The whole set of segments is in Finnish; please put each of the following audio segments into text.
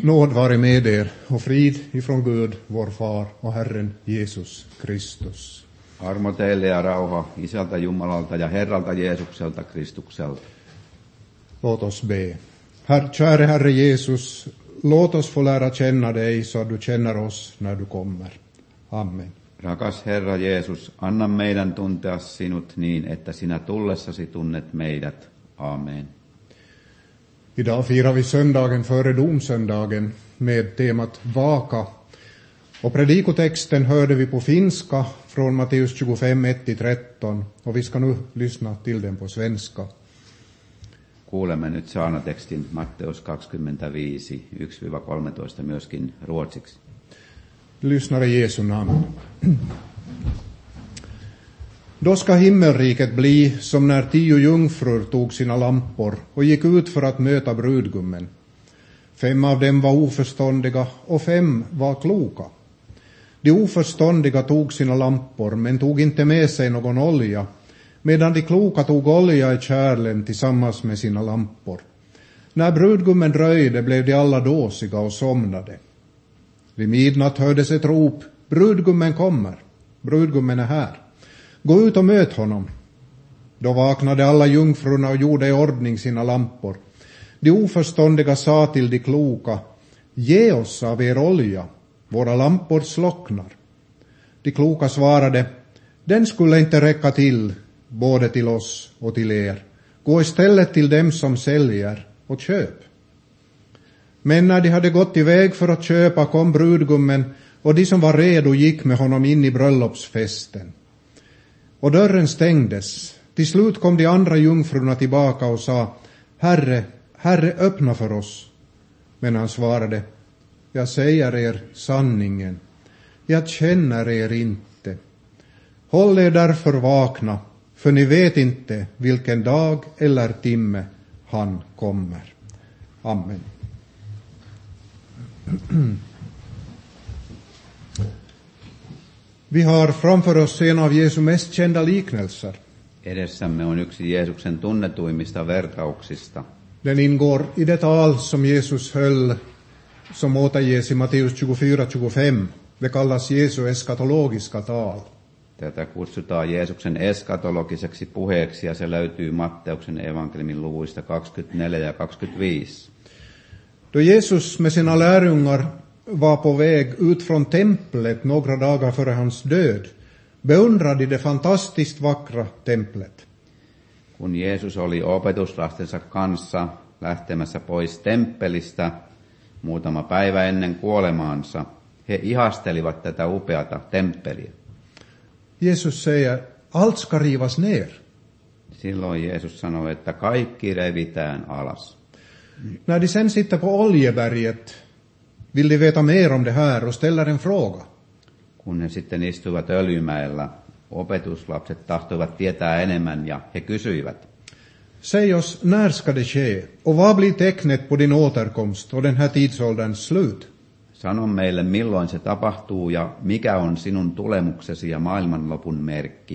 Nåd vare med er och frid ifrån Gud, vår far och Herren Jesus Kristus. Armo teille ja rauha Isältä Jumalalta ja Herralta Jeesukselta Kristukselta. Låt oss be. Käre Herre Jesus, låt oss få lära känna dig så att du känner oss när du kommer. Amen. Rakas Herra Jeesus, anna meidän tuntea sinut niin, että sinä tullessasi tunnet meidät. Amen. Idag firar vi söndagen före domsöndagen med temat vaka. Och predikotexten hörde vi på finska från Matteus 25, 1-13. Och vi ska nu lyssna till den på svenska. Kuulemme nyt saarnatekstin Matteus 25, 1-13 myöskin ruotsiksi. Lyssnar i Jesu namn. Då ska himmelriket bli som när 10 jungfrur tog sina lampor och gick ut för att möta brudgummen. 5 av dem var oförståndiga och 5 var kloka. De oförståndiga tog sina lampor men tog inte med sig någon olja, medan de kloka tog olja i kärlen tillsammans med sina lampor. När brudgummen dröjde blev de alla dåsiga och somnade. Vid midnatt hördes ett rop: brudgummen kommer, brudgummen är här. Gå ut och möt honom. Då vaknade alla jungfrurna och gjorde i ordning sina lampor. De oförståndiga sa till de kloka: ge oss av er olja, våra lampor slocknar. De kloka svarade: den skulle inte räcka till, både till oss och till er. Gå istället till dem som säljer och köp. Men när de hade gått iväg för att köpa kom brudgummen, och de som var redo gick med honom in i bröllopsfesten. Och dörren stängdes. Till slut kom de andra jungfrurna tillbaka och sa: Herre, Herre, öppna för oss. Men han svarade: jag säger er sanningen, jag känner er inte. Håll er därför vakna, för ni vet inte vilken dag eller timme han kommer. Amen. Vi har framför oss en av Jesu mest kända liknelser. Edessämme on yksi Jeesuksen tunnetuimmista vertauksista. Den ingår i det tal som Jesus höll, som återges i Matteus 24-25. Det kallas Jesu eskatologiska tal. Tätä kutsutaan Jeesuksen eskatologiseksi puheeksi ja se löytyy Matteuksen evankeliumin luvuista 24 ja 25. Då Jesus med sina lärjungar var på väg ut från templet några dagar före hans död, beundrade det fantastiskt vackra templet. Kun Jeesus oli opetuslastensa kanssa lähtemässä pois temppelistä muutama päivä ennen kuolemaansa, he ihastelivat tätä upeata temppeliä. Jesus säger: allt ska rivas ner. Silloin Jeesus sanoi, että kaikki revitään alas. När de sen sitter på Oljeberget vill de veta mer om det här och ställer en fråga. Kun he sitten istuivat Öljymäellä, opetuslapset tahtoivat tietää enemmän ja he kysyivät: säg oss, när ska det ske och vad blir tecknet på din återkomst och den här tidsålderns slut? Sano meille, milloin se tapahtuu ja mikä on sinun tulemuksesi ja maailmanlopun merkki.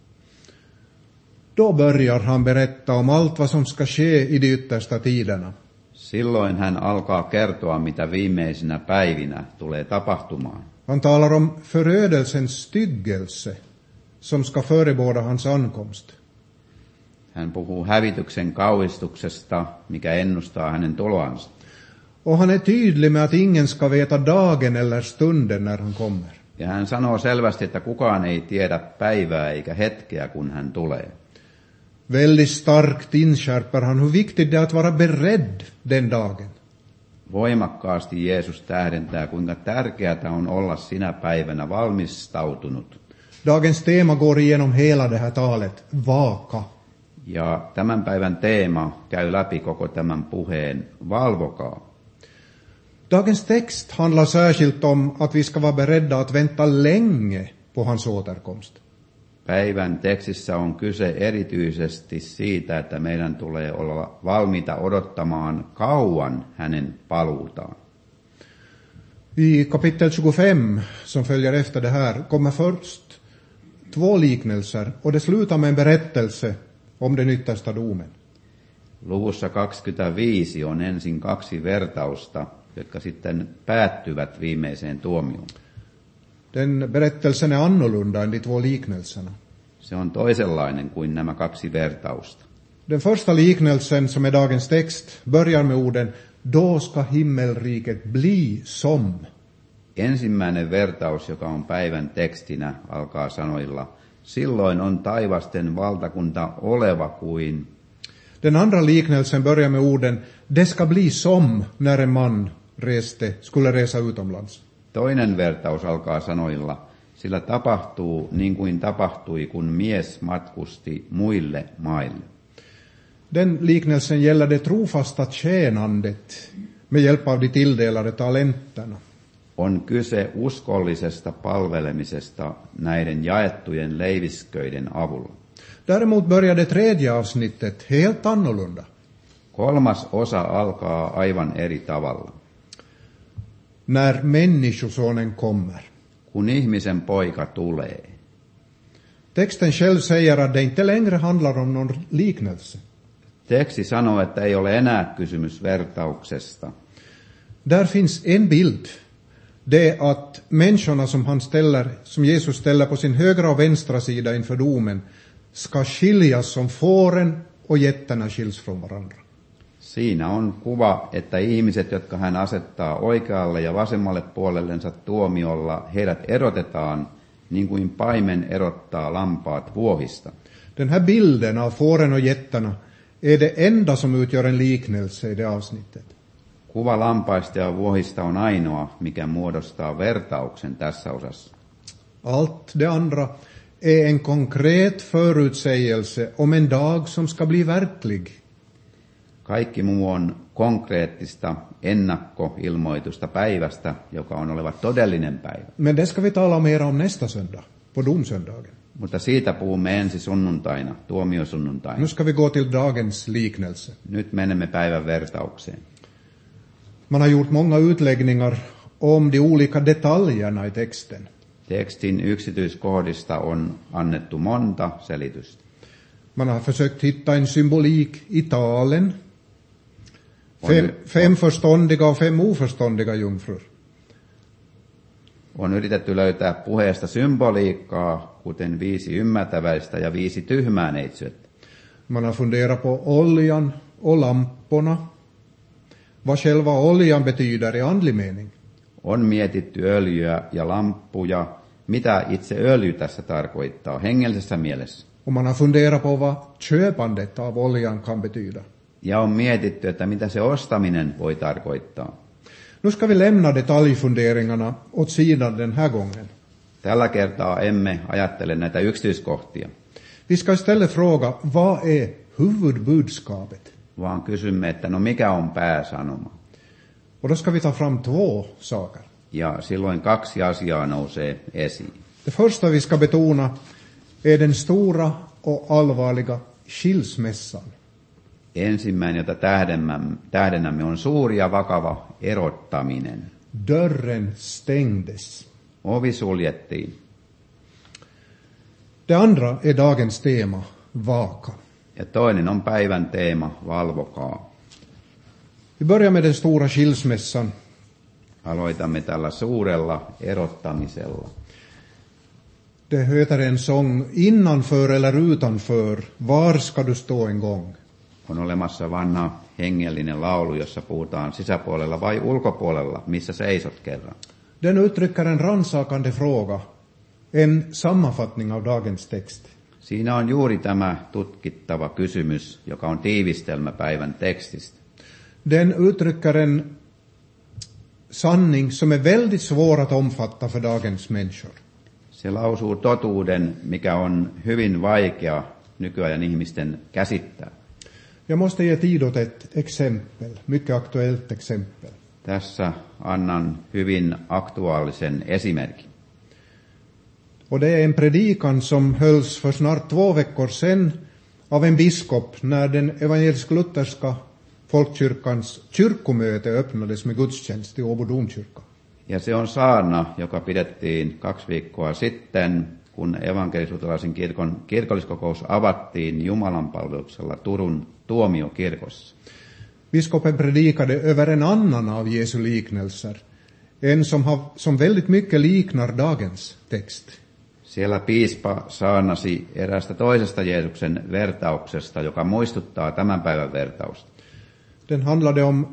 Då börjar han berätta om allt vad som ska ske i de yttersta tiderna. Silloin hän alkaa kertoa, mitä viimeisinä päivinä tulee tapahtumaan. Han talar om förödelsens styggelse som ska förebåda hans ankomst. Hän puhuu hävityksen kauhistuksesta, mikä ennustaa hänen tuloansa. Och han är tydlig med att ingen ska veta dagen eller stunden när han kommer. Ja hän sanoo selvästi, että kukaan ei tiedä päivää eikä hetkeä, kun hän tulee. Väldigt starkt inskärper han hur viktigt det är att vara beredd den dagen. Voimakkaasti Jeesus tähdentää, kuinka tärkeää on olla sinä päivänä valmistautunut. Dagens tema går igenom hela det här talet, vaka. Ja tämän päivän teema käy läpi koko tämän puheen, valvokaa. Dagens text handlar särskilt om att vi ska vara beredda att vänta länge på hans återkomst. Päivän tekstissä on kyse erityisesti siitä, että meidän tulee olla valmiita odottamaan kauan hänen paluutaan. I kapitel 25, som följer efter det här, kommer först 2 liknelser och det slutar med en berättelse om den yttersta domen. Luvussa 25 on ensin 2 vertausta jotka sitten päättyvät viimeiseen tuomioon. Den berättelsen är annorlunda än de två liknelserna. Se on toisenlainen kuin nämä kaksi vertausta. Den första liknelsen, som är dagens text, börjar med orden då ska himmelriket bli som. Ensimmäinen vertaus, joka on päivän tekstinä, alkaa sanoilla: silloin on taivasten valtakunta oleva kuin. Den andra liknelsen börjar med orden det ska bli som när en man skulle resa utomlands. Toinen vertaus alkaa sanoilla: sillä tapahtuu niin kuin tapahtui, kun mies matkusti muille maille. Den liknelsen gäller det trofasta tjänandet med hjälp av de tilldelade talenterna. On kyse uskollisesta palvelemisesta näiden jaettujen leivisköiden avulla. Däremot börjar det tredje avsnittet helt annorlunda. Kolmas osa alkaa aivan eri tavalla. När människosonen kommer. Kun ihmisen poika tulee. Texten själv säger att det inte längre handlar om någon liknelse. Teksti sanoo, että ei ole enää kysymys vertauksesta. Där finns en bild. Det är att människorna som Jesus ställer på sin högra och vänstra sida inför domen ska skiljas som fåren och getterna skiljs från varandra. Siinä on kuva, että ihmiset, jotka hän asettaa oikealle ja vasemmalle puolellensa tuomiolla, heidät erotetaan niin kuin paimen erottaa lampaat vuohista. Den här bilden av fåren och getterna är det enda som utgör en liknelse i det avsnittet. Kuva lampaista ja vuohista on ainoa, mikä muodostaa vertauksen tässä osassa. Allt det andra är en konkret förutsägelse om en dag som ska bli verklig. Kaikki muu on konkreettista ennakkoilmoitusta päivästä, joka on oleva todellinen päivä. Men det ska vi tala mer om nästa söndag, på domsöndagen. Mutta siitä puhumme ensi sunnuntaina, tuomiosunnuntaina. Nu ska vi gå till dagens liknelse. Nyt menemme päivän vertaukseen. Man har gjort många utläggningar om de olika detaljerna i texten. Tekstin yksityiskohdista on annettu monta selitystä. Man har försökt hitta en symbolik i talen. 5 förståndiga och 5 oförståndiga jungfrur. On yritetty löytää puheesta symboliikkaa, kuten 5 ymmärtäväistä ja 5 tyhmää neitsyettä. Man har funderat på oljan och lamporna. Vad själva oljan betyder i andlig mening. On mietitty öljyä ja lamppuja, mitä itse öljy tässä tarkoittaa hengellisessä mielessä. Och man har funderat på vad köpandet av oljan kan betyda. Ja on mietitty, että mitä se ostaminen voi tarkoittaa. Nu ska vi lämna detaljfunderingarna åt sidan den här gången. Tällä kertaa emme ajattele näitä yksityiskohtia. Vi ska istället fråga, vad är huvudbudskapet? Vaan kysymme, että no mikä on pääsanoma. Och då ska vi ta fram 2 saker. Ja silloin 2 asiaa nousee esiin. Det första vi ska betona är den stora och allvarliga skilsmässan. Ensimmäinen, jota tähdennämme, on suuri ja vakava erottaminen. Dörren stängdes. Ovi suljettiin. Det andra är dagens tema, vaka. Ja toinen on päivän teema, valvokaa. Vi börjar med den stora skilsmässan. Aloitamme tällä suurella erottamisella. Det heter en sång, innanför eller utanför, var ska du stå en gång? On olemassa vanha hengellinen laulu, jossa puhutaan sisäpuolella vai ulkopuolella, missä seisot kerran. Den uttrycker en rannsakande fråga, en sammanfattning av dagens text. Siinä on juuri tämä tutkittava kysymys, joka on tiivistelmä päivän tekstistä. Den uttrycker en sanning som är väldigt svår att omfatta för dagens människor. Se lausuu totuuden, mikä on hyvin vaikea nykyajan ihmisten käsittää. Jag måste ge tid åt ett exempel, mycket aktuellt exempel. Tässä annan hyvin aktuaalisen esimerkin. Och det är en predikan som hölls för snart 2 veckor sedan av en biskop när den evangelisk-lutherska folkkyrkans kyrkomöte öppnades med gudstjänst i Åbo domkyrka. Ja se on saarna, joka pidettiin 2 viikkoa sitten, kun evankelis-luterilaisen kirkon kirkolliskokous avattiin Jumalanpalveluksella Turun tuomiokirkossa. Biskopen predikade över en annan av Jesu liknelser, en som väldigt mycket liknar dagens text. Siellä piispa saarnasi eräästä toisesta Jeesuksen vertauksesta, joka muistuttaa tämän päivän vertausta. Den handlade om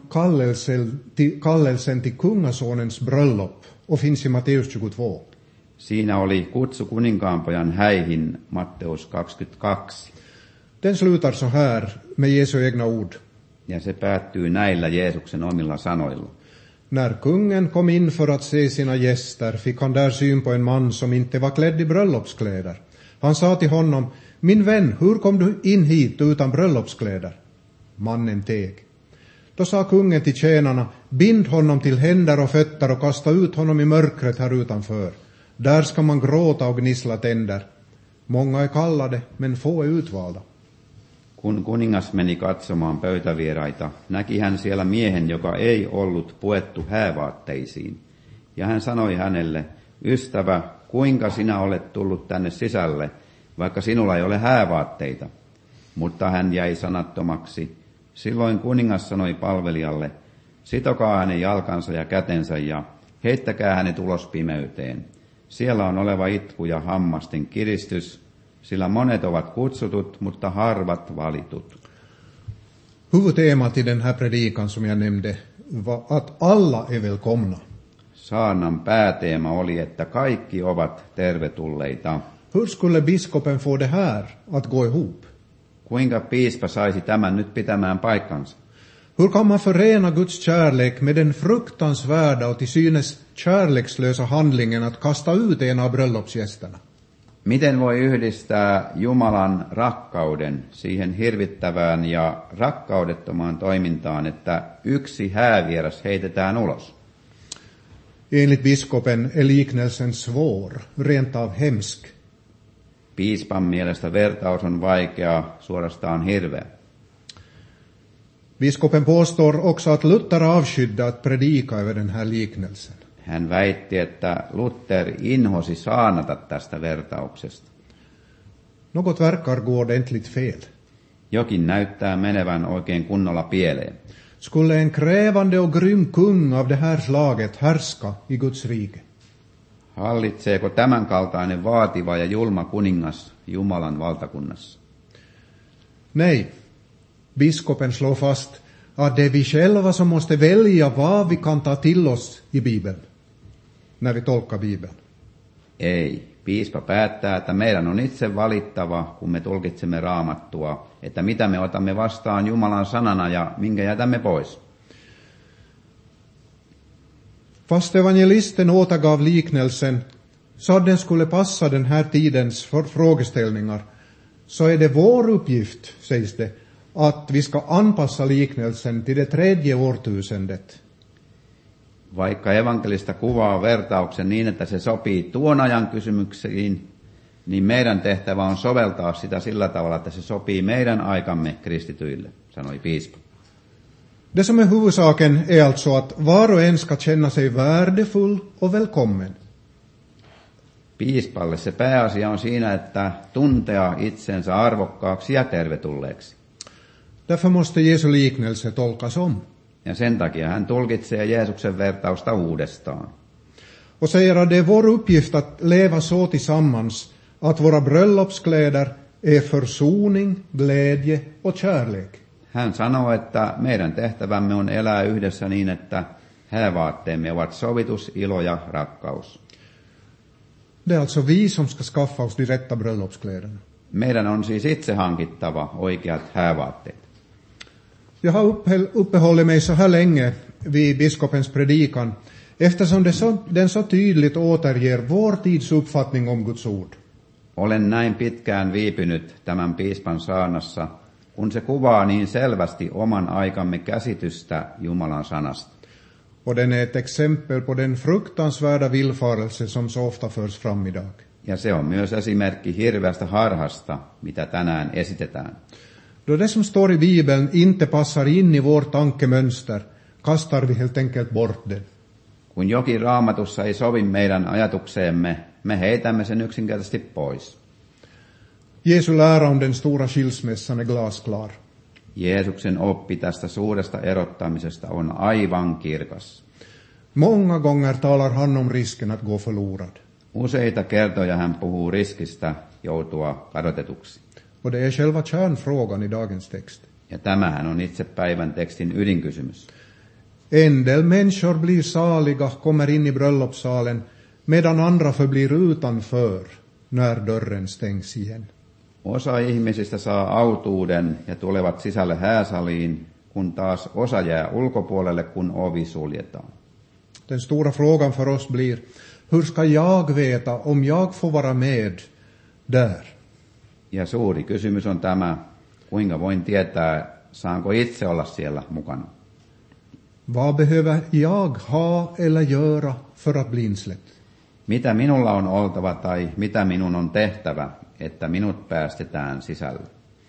kallelsen till kungasonens bröllop och finns i Matteus 22. Siinä oli kutsu kuninkaanpojan häihin, Matteus 22. Den slutar så här med Jesu egna ord. Ja se päättyy näillä Jeesuksen omilla sanoilla. När kungen kom in för att se sina gäster fick han där syn på en man som inte var klädd i bröllopskläder. Han sa till honom, min vän, hur kom du in hit utan bröllopskläder? Mannen teg. Då sa kungen till tjänarna, bind honom till händer och fötter och kasta ut honom i mörkret här utanför. Där ska man gråta och gnissla tänder. Många är kallade, men få är utvalda. Kun kuningas meni katsomaan pöytävieraita, näki hän siellä miehen, joka ei ollut puettu häävaatteisiin. Ja hän sanoi hänelle, ystävä, kuinka sinä olet tullut tänne sisälle, vaikka sinulla ei ole häävaatteita? Mutta hän jäi sanattomaksi. Silloin kuningas sanoi palvelijalle, sitokaa hänen jalkansa ja kätensä ja heittäkää hänet ulos pimeyteen. Siellä on oleva itku ja hammasten kiristys, sillä monet ovat kutsutut, mutta harvat valitut. Huvudtemat i den här predikan som jag nämnde var att alla är välkomna. Saarnan pääteema oli, että kaikki ovat tervetulleita. Hur skulle biskopen få det här att gå ihop? Kuinka piispa saisi tämän nyt pitämään paikkansa? Hur kan man förena Guds kärlek med den fruktansvärda och till synes kärlekslösa handlingen att kasta ut en av bröllopsgästerna? Miten voi yhdistää Jumalan rakkauden siihen hirvittävään ja rakkaudettomaan toimintaan, että yksi häävieras heitetään ulos? Enligt biskopen är liknelsen svår, rent av hemsk. Piispan mielestä vertaus on vaikea, suorastaan hirveä. Biskopen påstår också att Luther avskydde att predika över den här liknelsen. Hän väitti, että Luther inhosi saanata tästä vertauksesta. Något verkar gå ordentligt fel. Jokin näyttää menevän oikein kunnolla pieleen. Skulle en krävande och grym kung av det här slaget härska i Guds rike? Hallitseeko tämänkaltainen vaativa ja julma kuningas Jumalan valtakunnassa? Nej, biskopen slår fast att det är vi själva som måste välja vad vi kan ta till oss i Bibeln, när vi tolkar Bibeln. Ei, piispa päättää, että meidän on itse valittava, kun me tulkitsemme Raamattua, että mitä me otamme vastaan Jumalan sanana ja minkä jätämme pois. Fast evangelisten återgav liknelsen så att den skulle passa den här tidens frågeställningar, så är det vår uppgift, sägs det, att vi ska anpassa liknelsen till det 3:e årtusendet. Vaikka evankelista kuvaa vertauksen niin, että se sopii tuon ajan kysymyksiin, niin meidän tehtävä on soveltaa sitä sillä tavalla, että se sopii meidän aikamme kristityille, sanoi piispa. Det som är huvudsaken är alltså att var och en ska känna sig värdefull och välkommen. Piispalle se pääasia on siinä, että tuntea itsensä arvokkaaksi ja tervetulleeksi. Därför måste Jesu liknelse tolkas om. Ja sen takia hän tulkitsee Jeesuksen vertausta uudestaan. Och säger att det är vår uppgift att leva så tillsammans att våra bröllopskläder är försoning, glädje och kärlek. Hän sanoo, että meidän tehtävämme on elää yhdessä niin, että häävaatteemme ovat sovitus, ilo ja rakkaus. Det är alltså vi som ska skaffa oss de rätta bröllopskläderna. Meidän on siis itse hankittava oikeat häävaatteet. Jag har uppehållit mig så här länge vid biskopens predikan eftersom den så tydligt återger vår tids uppfattning om Guds ord. Olen näin pitkään viipynyt tämän piispan saarnassa, kun se kuvaa niin selvästi oman aikamme käsitystä Jumalan sanasta. Och den är ett exempel på den fruktansvärda villfarelse som så ofta förs fram idag. Ja se on myös esimerkki hirveästä harhasta, mitä tänään esitetään. Då det som står i Bibeln inte passar in i vår tankemönster, kastar vi helt enkelt bort den. Kun jokin Raamatussa ei sovi meidän ajatukseemme, me heitämme sen yksinkertaisesti pois. Jesu lära om den stora skilsmässan är glasklar. Jeesuksen oppi tästä suuresta erottamisesta on aivan kirkas. Många gånger talar han om risken att gå förlorad. Useita kertoja hän puhuu riskistä joutua kadotetuksi. Och det är själva kärnfrågan i dagens text. Ja tämähän on itse päivän tekstin ydinkysymys. En del människor blir saliga, kommer in i bröllopssalen, medan andra förblir utanför när dörren stängs igen. Osa ihmisistä saa autuuden ja tulevat sisälle hääsaliin, kun taas osa jää ulkopuolelle, kun ovi suljetaan. Den stora frågan för oss blir, hur ska jag veta om jag får vara med där? Ja suuri kysymys on tämä, kuinka voin tietää, saanko itse olla siellä mukana. Vad behöver jag ha eller göra för att bli insläppt? Mitä minulla on oltava tai mitä minun on tehtävä, että minut päästetään sisälle?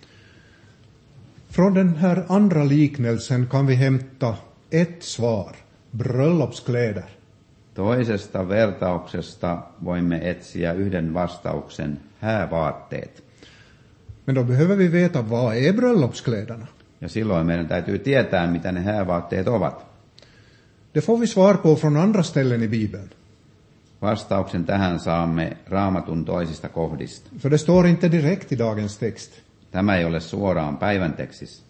Från den här andra liknelsen kan vi hämta ett svar, bröllopskläder. Toisesta vertauksesta voimme etsiä yhden vastauksen, häävaatteet. Men då behöver vi veta, vad är bröllopskläderna? Ja silloin meidän täytyy tietää, mitä ne häävaatteet ovat. Det får vi svar på från andra ställen i Bibeln. Vastauksen tähän saamme Raamatun toisista kohdista. För det står inte direkt i dagens text. Tämä ei ole suoraan päivän tekstissä.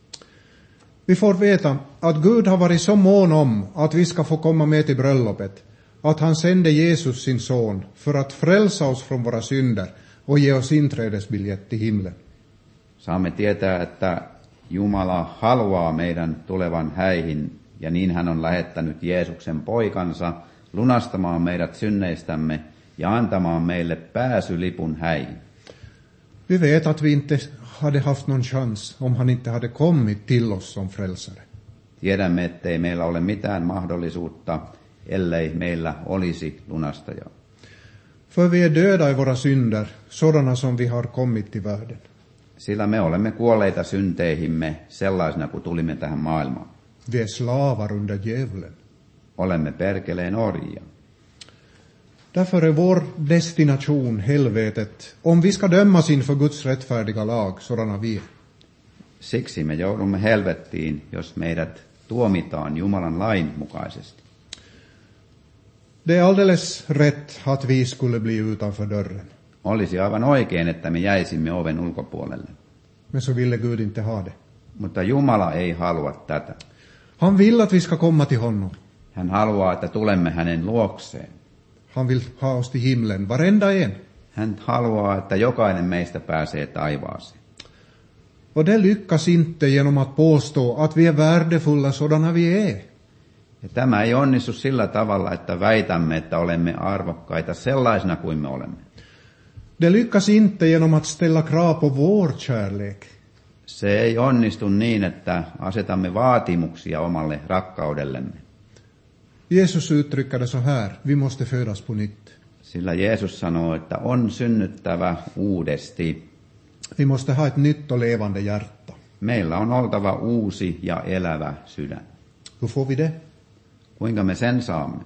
Vi får veta att Gud har varit så mån om att vi ska få komma med till bröllopet, att han sände Jesus sin son för att frälsa oss från våra synder och ge oss inträdesbiljett till himlen. Saamme tietää, että Jumala haluaa meidän tulevan häihin, ja niin hän on lähettänyt Jeesuksen poikansa lunastamaan meidät synneistämme ja antamaan meille pääsylipun häihin. Vi vet att vi inte hade haft någon chans om han inte hade kommit till oss som frälsare. Tiedämme, ettei meillä ole mitään mahdollisuutta, ellei meillä olisi lunastajaa. För vi är döda i våra synder, sådana som vi har kommit till världen. Sillä me olemme kuolleita synteihimme sellaisena, kun tulimme tähän maailmaan. Vi är slavar under djävulen. Olemme perkeleen orjia. Därför är vår destination helvetet, om vi ska dömas inför Guds rättfärdiga lag, sådana vi är. Siksi me joudumme helvettiin, jos meidät tuomitaan Jumalan lain mukaisesti. Det är alldeles rätt att vi skulle bli utanför dörren. Olisi aivan oikein, että me jäisimme oven ulkopuolelle. Men så ville Gud inte ha det. Mutta Jumala ei halua tätä. Han vill att vi ska komma till honom. Hän haluaa, että tulemme hänen luokseen. Han vill ha oss till himlen, varenda en. Hän haluaa, että jokainen meistä pääsee taivaaseen. Och det lyckas inte genom att påstå att vi är värdefulla sådana vi är. Ja tämä ei onnistu sillä tavalla, että väitämme, että olemme arvokkaita sellaisena kuin me olemme. Det lyckas inte genom att ställa krav på vår kärlek. Se ei onnistu niin, että asetamme vaatimuksia omalle rakkaudellemme. Jesus uttrycker det så här, vi måste födas på nytt. Sillä Jeesus sanoo, että on synnyttävä uudesti. Vi måste ha ett nytt och levande hjärta. Meillä on oltava uusi ja elävä sydän. Hur får vi det? Kuinka me sen saamme?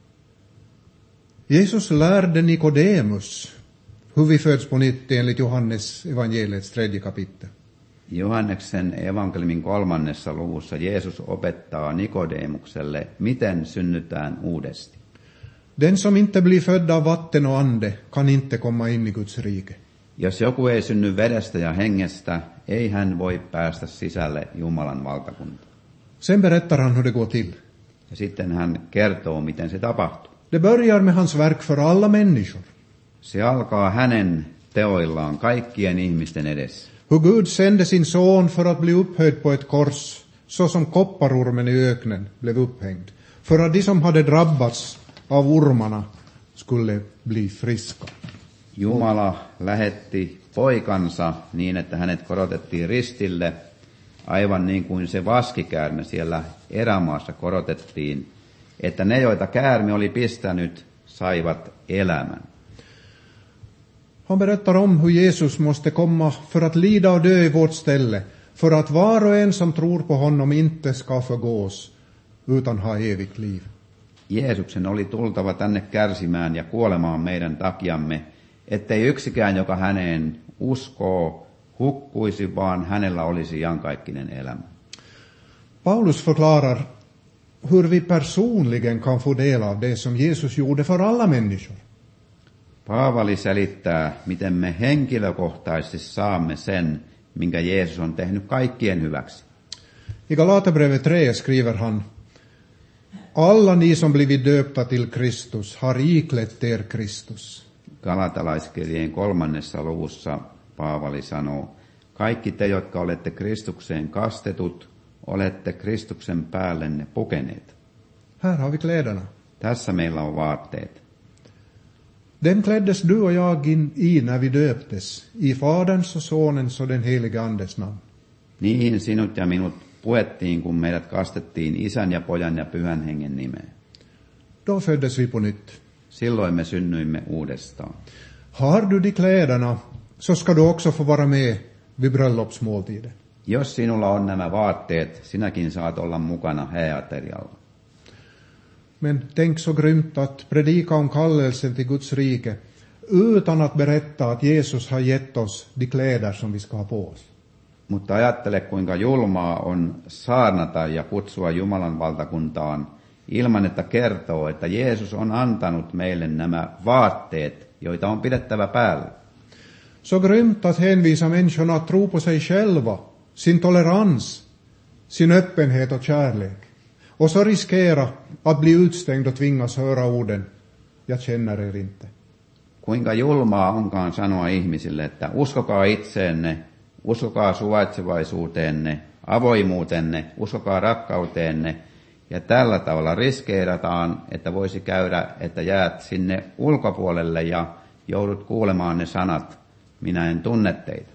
Jesus lärde Nikodemus hur vi föds på nytt enligt Johannes evangeliets 3. kapitel. Johanneksen evankeliumin 3. luvussa Jeesus opettaa Nikodemukselle, miten synnytään uudesti. Den som inte blir född av vatten och ande kan inte komma in i Guds rike. Jos joku ei synny vedestä ja hengestä, ei hän voi päästä sisälle Jumalan valtakuntaan. Sen berättar han hur det går till. Ja sitten hän kertoo, miten se tapahtuu. Det börjar med hans verk för alla människor. Se alkaa hänen teoillaan kaikkien ihmisten edessä. Hur Gud sände sin son för att bli upphöjd på ett kors, så som kopparormen i öknen blev upphängd. För att de som hade drabbats av ormarna skulle bli friska. Jumala lähetti poikansa niin, että hänet korotettiin ristille, aivan niin kuin se vaskikäärme siellä erämaassa korotettiin, että ne, joita käärme oli pistänyt, saivat elämän. Han berättar om hur Jesus måste komma för att lida och dö i vårt ställe, för att var och en som tror på honom inte ska förgås, utan ha evigt liv. Jeesuksen oli tultava tänne kärsimään ja kuolemaan meidän takiamme, ettei yksikään, joka häneen uskoo, hukkuisi, vaan hänellä olisi iankaikkinen elämä. Paulus förklarar hur vi personligen kan få del av det som Jesus gjorde för alla människor. Paavali selittää, miten me henkilökohtaisesti saamme sen, minkä Jeesus on tehnyt kaikkien hyväksi. I Galaterbrevet 3 skriver han: Alla ni som blivit döpta till Kristus har iklätt er Kristus. Galatalaiskirjeen 3. luvussa Paavali sanoo, kaikki te, jotka olette Kristukseen kastetut, olette Kristuksen päällenne pukeneet. Här har vi kläderna. Tässä meillä on vaatteet. Dem kläddes du och jag in i när vi döptes, i Faderns och Sonens och den helige Andes namn. Niihin sinut ja minut puettiin, kun meidät kastettiin Isän ja Pojan ja Pyhän Hengen nimeen. Då föddes vi på nytt. Silloin me synnyimme uudestaan. Har du de kläderna, så ska du också få vara med vid bröllopsmåltiden. Jos sinulla on nämä vaatteet, sinäkin saat olla mukana hääaterialla. Men tänk så grymt att predika om kallelsen till Guds rike utan att berätta att Jesus har gett oss de kläder som vi ska ha på oss. Mutta ajattele, kuinka julmaa on saarnata ja kutsua Jumalan valtakuntaan ilman, että kertoo, että Jeesus on antanut meille nämä vaatteet, joita on pidettävä päällä. Så grymt att hänvisa människorna att tro på sig själva, sin tolerans, sin öppenhet och kärlek. Och så riskera att bli utstängd och tvingas höra orden, jag känner er inte. Kuinka julmaa onkaan sanoa ihmisille, että uskokaa itseenne, uskokaa suvaitsevaisuuteenne, avoimuutenne, uskokaa rakkauteenne, ja tällä tavalla riskeerataan, että voisi käydä, että jäät sinne ulkopuolelle ja joudut kuulemaan ne sanat, minä en tunne teitä.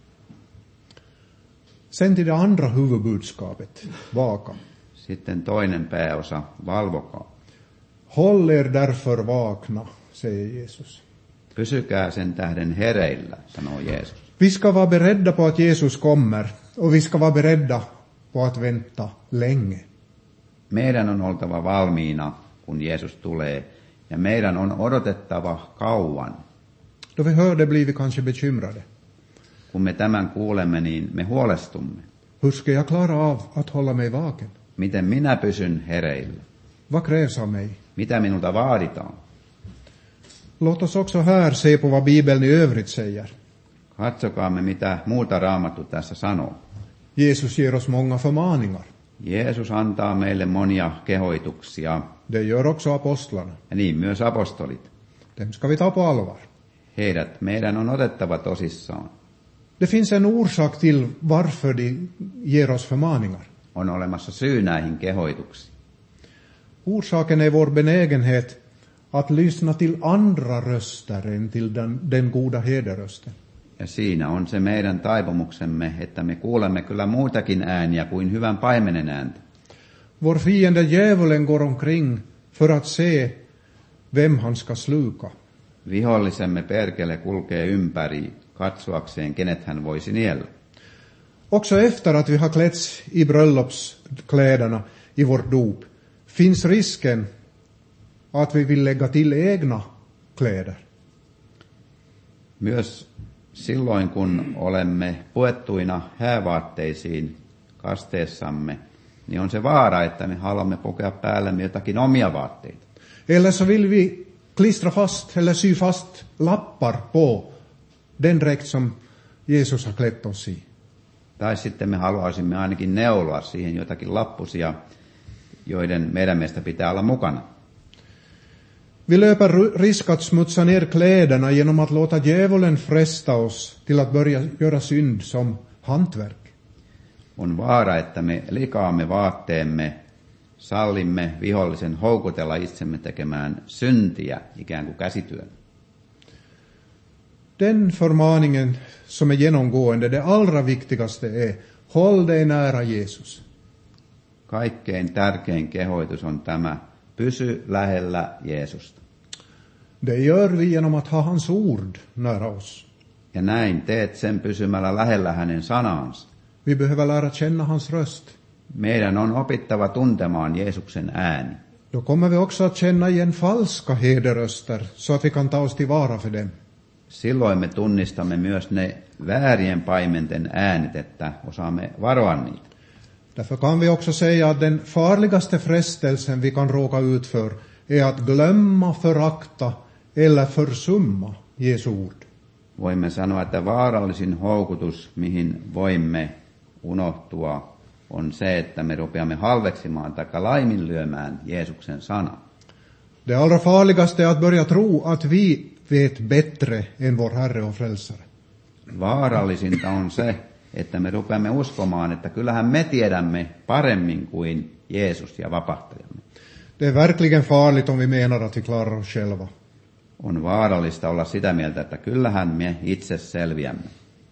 Sen till det andra huvudbudskapet, vaka. Sitten toinen pääosa, valvokaa. Håll er därför vakna, säger Jesus. Pysykää sen tähden hereillä, sanoo Jeesus. Vi ska vara beredda på att Jesus kommer, och vi ska vara beredda på att vänta länge. Meidän on oltava valmiina, kun Jeesus tulee, ja meidän on odotettava kauan. Då vi hör det blir vi kanske bekymrade. Kun me tämän kuulemme, niin me huolestumme. Hur ska jag klara av att hålla mig vaken? Miten minä pysyn hereillä? Vad krävs av mig? Mitä minulta vaaditaan? Låt oss också här se på vad Bibeln i övrigt säger. Katsokaamme, mitä muuta Raamattu tässä sanoo. Jesus ger oss många förmaningar. Jeesus antaa meille monia kehoituksia, Det gör också apostlarna. ja niin myös apostolit. Dem ska vi ta på allvar. Heidät meidän on otettava tosissaan. Det finns en orsak till varför de ger oss förmaningar. On olemassa syy näihin kehoituksiin. Orsaken är vår benägenhet att lyssna till andra röster än till den goda herderösten. Ja siinä on se meidän taipumuksemme, että me kuulemme kyllä muutakin ääniä kuin hyvän paimenen ääntä. Vår fiende djävulen går omkring för att se vem han ska sluka. Vihollisemme perkele kulkee ympäri katsoakseen, kenet hän voisi niellä. Också efter att vi har klätts i bröllopskläderna i vårt dop finns risken att vi vill lägga till egna kläder. Myös silloin, kun olemme puettuina häävaatteisiin kasteessamme, niin on se vaara, että me haluamme pukea päällemme jotakin omia vaatteita. Eller så vill vi klistra fast eller sy fast lappar på den dräkt som Jesus har klätt oss i. Tai sitten me haluaisimme ainakin neuloa siihen jotakin lappusia, joiden meidän mielestä pitää olla mukana. Vi löper risk att smutsa ner kläderna genom att låta djävulen fresta oss till att börja göra synd som hantverk. On vaara, että me likaamme vaatteemme, sallimme vihollisen houkutella itsemme tekemään syntiä ikään kuin käsityön. Den förmaningen som är genomgående, det allra viktigaste är, håll dig nära Jesus. Kaikkein tärkein kehoitus on tämä, pysy lähellä Jeesusta. Det gör vi genom att ha hans ord nära oss. Ja näin teet sen pysymällä lähellä hänen sanaansa. Vi behöver lära känna hans röst. Meidän on opittava tuntemaan Jeesuksen ääni. Då kommer vi också att känna igen falska herderöster så att vi kan ta oss tillvara för dem. silloin me tunnistamme myös ne väärien paimenten äänet, että osaamme varoa niitä. Därför kan vi också säga att den farligaste frestelsen vi kan råka ut för är att glömma, förakta eller försumma Jesu ord. Voimme sanoa, että vaarallisin houkutus, mihin voimme unohtua, on se, että me rupeamme halveksimaan tai laiminlyömään Jeesuksen sanaa. Det allra farligaste är att börja tro att vi vet bättre än vår Herre och Frälsare. Vaarallisinta on se, että me rupeamme uskomaan, että kyllähän me tiedämme paremmin kuin Jeesus ja vapahtajamme. Det är verkligen farligt om vi menar att vi klarar oss själva. On vaarallista olla sitä mieltä, että kyllähän me itse selviämme.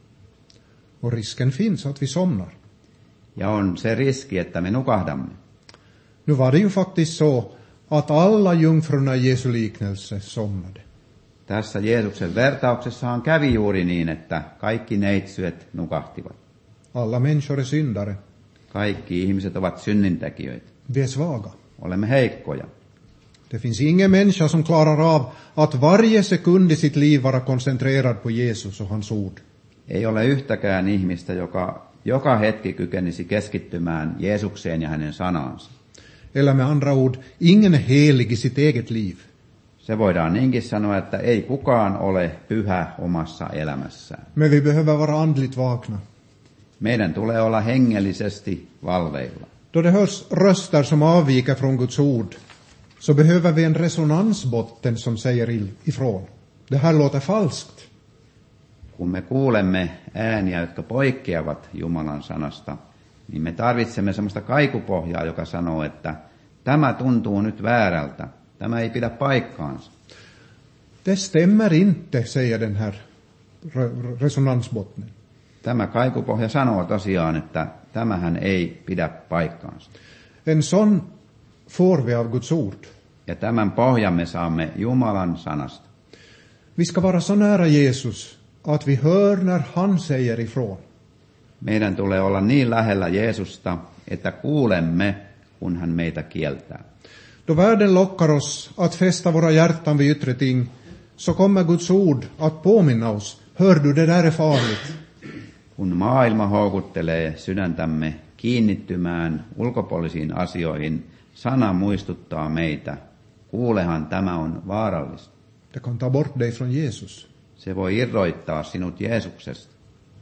Och risken finns att vi somnar. Ja on se riski, että me nukahdamme. Nu var det ju faktiskt så att alla jungfrurna i Jesu liknelse somnade. Tässä Jeesuksen vertauksessahan kävi juuri niin, että kaikki neitsyet nukahtivat. Alla människor är syndare. Kaikki ihmiset ovat synnintekijöitä. Vi är svaga. Olemme heikkoja. Det finns ingen människa som klarar av att varje sekund i sitt liv vara koncentrerad på Jesus och hans ord. Ei ole yhtäkään ihmistä, joka hetki kykenisi keskittymään Jeesukseen ja hänen sanaansa. Eller med andra ord, ingen är helig i sitt eget liv. Se voidaan niinkin sanoa, että ei kukaan ole pyhä omassa elämässään. Men vi behöver vara andligt vakna. Meidän tulee olla hengellisesti valveilla. Då det hörs röster som avviker från Guds ord, så behöver vi en resonansbotten som säger ifrån. Det här låter falskt. Kun me kuulemme ääniä, jotka poikkeavat Jumalan sanasta, niin me tarvitsemme sellaista kaikupohjaa, joka sanoo, että tämä tuntuu nyt väärältä. Tämä ei pidä paikkaansa. Det stämmer inte, säger den här resonansbottnen. Tämä kaikupohja sanoo tosiaan, että tämähän ei pidä paikkaansa. En sån får vi av Guds ord. Ja tämän pohjan me saamme Jumalan sanasta. Vi ska vara så nära Jesus att vi hör när han säger ifrån. Meidän tulee olla niin lähellä Jeesusta, että kuulemme, kun hän meitä kieltää. Då världen lockar oss att fästa våra hjärtan vid yttre ting, så kommer Guds ord att påminna oss. Hör du, det där är farligt. Kun maailma houkuttelee sydäntämme kiinnittymään ulkopuolisiin asioihin, sana muistuttaa meitä. Kuulehan, tämä on vaarallista. Det kan ta bort dig från Jesus. Se voi irroittaa sinut Jeesuksesta.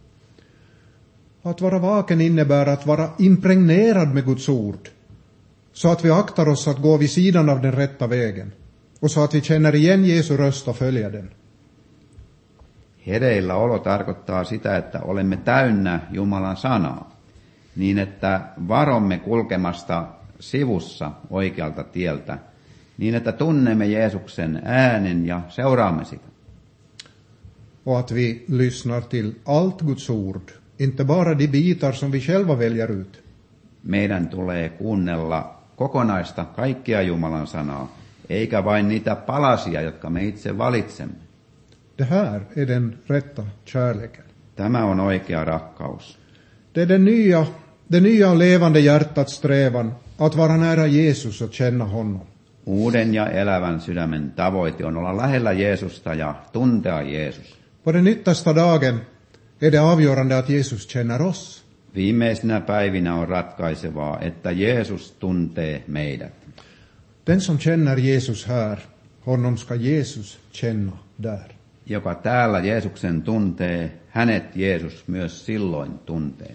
Att vara vaken innebär att vara impregnerad med Guds ord, så att vi aktar oss att gå vid sidan av den rätta vägen, och så att vi känner igen Jesu röst och följer den. Hereillä olo tarkoittaa sitä, että olemme täynnä Jumalan sanaa, niin että varomme kulkemasta sivussa oikealta tieltä, niin että tunnemme Jeesuksen äänen ja seuraamme sitä. Och att vi lyssnar till allt Guds ord, inte bara de bitar som vi själva väljer ut. Meidän tulee kuunnella kokonaista kaikkia Jumalan sanaa, eikä vain niitä palasia, jotka me itse valitsemme. Det här är den rätta kärleken. Tämä on oikea rakkaus. Det är det nya och levande hjärtats strävan att vara nära Jesus och känna honom. Uuden ja elävän sydämen tavoite on olla lähellä Jeesusta ja tuntea Jeesus. På den yttersta dagen är det avgörande att Jesus känner oss. Viimeisinä päivinä on ratkaisevaa, että Jeesus tuntee meidät. Den som känner Jesus här, honom ska Jesus känna där. Joka täällä Jeesuksen tuntee, hänet Jeesus myös silloin tuntee.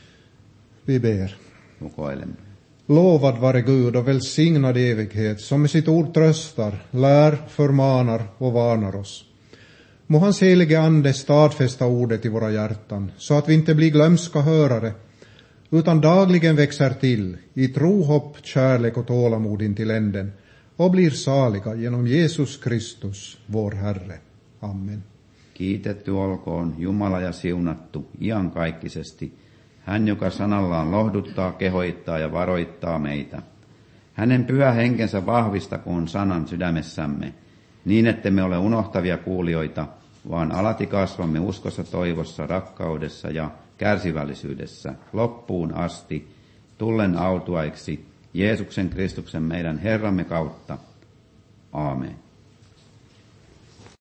Vi ber. Rukoilemme. Lovad vare Gud och välsignad evighet, som med sitt ord tröstar, lär, förmanar och varnar oss. Må hans helige ande stadfästa ordet i våra hjärtan, så att vi inte blir glömska hörare, utan dagligen växer till i tro, hopp, kärlek och tålamod intill änden, och blir saliga genom Jesus Kristus, vår Herre. Amen. Kiitetty olkoon Jumala ja siunattu iankaikkisesti, hän joka sanallaan lohduttaa, kehoittaa ja varoittaa meitä. Hänen pyhä henkensä vahvistakoon sanan sydämessämme, niin ettemme ole unohtavia kuulijoita, vaan alati kasvamme uskossa, toivossa, rakkaudessa ja kärsivällisyydessä loppuun asti, tullen autuaiksi Jeesuksen Kristuksen meidän Herramme kautta. Aamen.